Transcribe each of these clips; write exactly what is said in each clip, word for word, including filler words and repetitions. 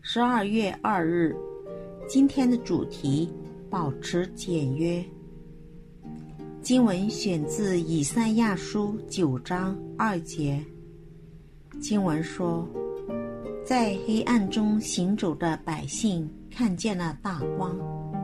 十二月二日，今天的主题：保持简约。经文选自以赛亚书九章二节。经文说，在黑暗中行走的百姓看见了大光。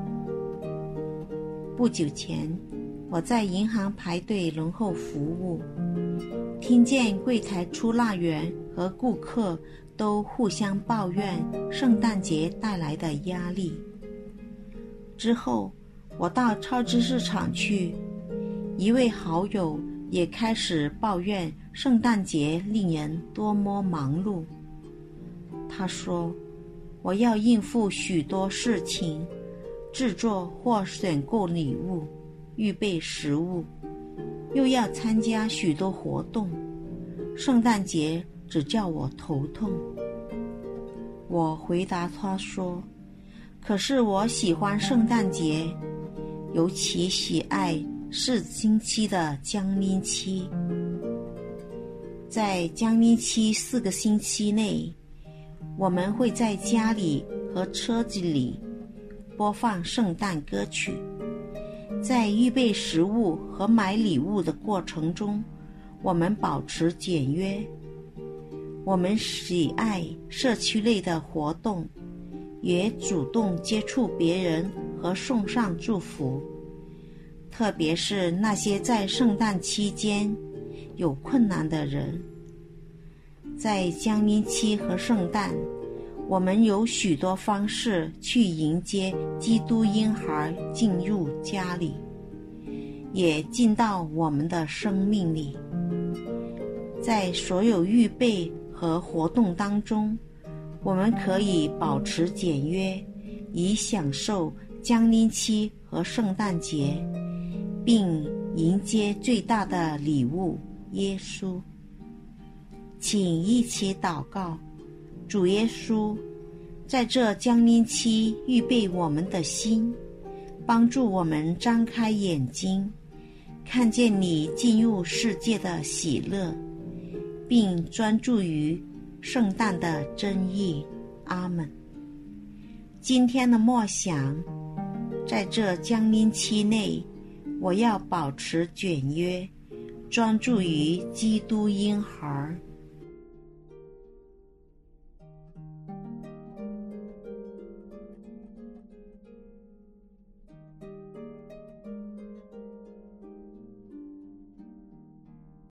不久前，我在银行排队轮候服务，听见柜台出纳员和顾客都互相抱怨圣诞节带来的压力。之后，我到超级市场去，一位好友也开始抱怨圣诞节令人多么忙碌。他说，我要应付许多事情，制作或选购礼物，预备食物，又要参加许多活动，圣诞节只叫我头痛。我回答他说，可是我喜欢圣诞节，尤其喜爱四星期的降临期。在降临期四个星期内，我们会在家里和车子里播放圣诞歌曲。在预备食物和买礼物的过程中，我们保持简约。我们喜爱社区类的活动，也主动接触别人和送上祝福，特别是那些在圣诞期间有困难的人。在降临期和圣诞，我们有许多方式去迎接基督婴孩进入家里，也进到我们的生命里。在所有预备和活动当中，我们可以保持简约，以享受降临期和圣诞节，并迎接最大的礼物耶稣。请一起祷告，主耶稣，在这降临期预备我们的心，帮助我们张开眼睛，看见你进入世界的喜乐，并专注于圣诞的真意。阿们。今天的默想，在这降临期内，我要保持简约，专注于基督婴孩。